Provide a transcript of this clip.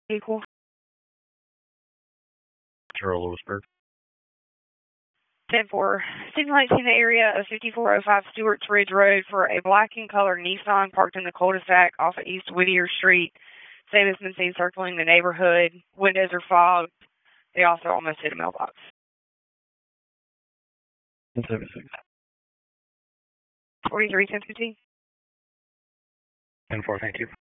Equal. Charles Lewisburg. 10-4. Stimulates in the area of 5405 Stewart's Ridge Road for a black and colored Nissan parked in the cul-de-sac off of East Whittier Street. Same has been seen circling the neighborhood. Windows are fogged. They also almost hit a mailbox. 1076. 43 1015. 10-4, thank you.